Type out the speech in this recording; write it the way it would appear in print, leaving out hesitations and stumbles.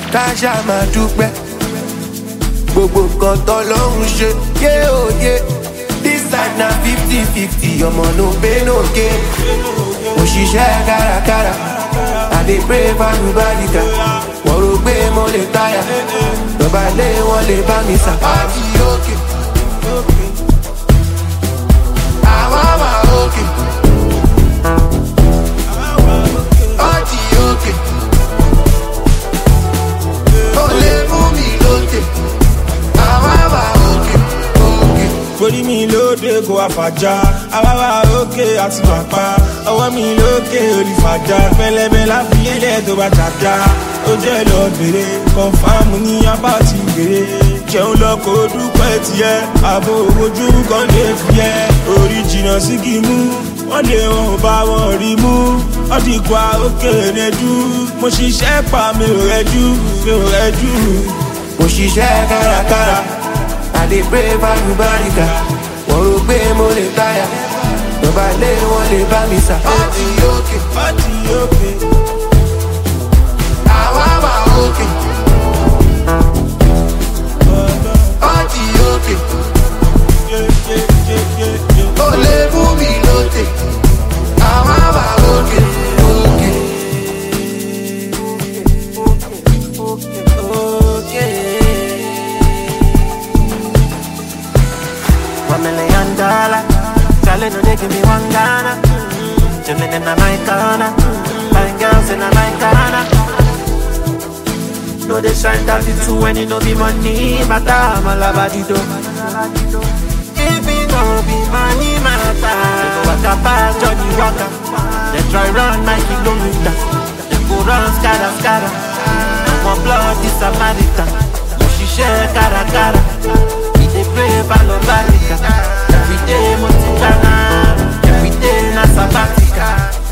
káṣá máa dúpẹ́ gbogbo nǹkan tọ́lọ́run ṣe yé òye this side na 50-50 ọmọ no pay no gain òṣìṣẹ́ kárakára I dey pray for àlùbáríkà wọ́n rò pé mo lè táyà lọ́ba lé wọn lè bá mi sà. Party òkè àwa wà òkè party òkè ó lè mú mi lókè àwa wà òkè òkè. Orí mi lóde kò àfàjà àwáwá òkè àti pàpà ọwọ́ mi lókè olùfàjà pẹlẹbẹ láfiyẹlẹ tó bá jàjà ó jẹ́ lọ bèrè kọfàmù ní apá ti bèrè jẹun lọ kó dúpẹ́ tiẹ̀ àbò ojú kan lè fi ẹ́ orí jìnnà sí kí mú wọ́n lé wọn ò bá wọn rí mú wọ́n ti gba òkè rẹ̀jú mo ṣiṣẹ́ pa mi ò rẹ̀jú mi ò rẹ̀jú. Mo ṣiṣẹ́ kárakára I dey pray for àlùbáríkà wọ́n rò pé mo lè táyà lọ́ba lé wọn lè bá mi sà. Party òkè Party òkè àwa wà òkè party òkè ó lè mú mi lókè àwa wà òkè òkè. $1 million. Charlie, no, they give me one Ghana. Chillin' in my corner. Fine girls in my corner. No, they shine 32 when it no be money. Matter, I'm a lavadido. If it don't be money, matter. They go walk up past Johnny Walker. They try run my kilometer. They go run scatter. One blood is America. Mushishe cara. They pray for Lobanica. Every day Moticana. Every day na Sabatica.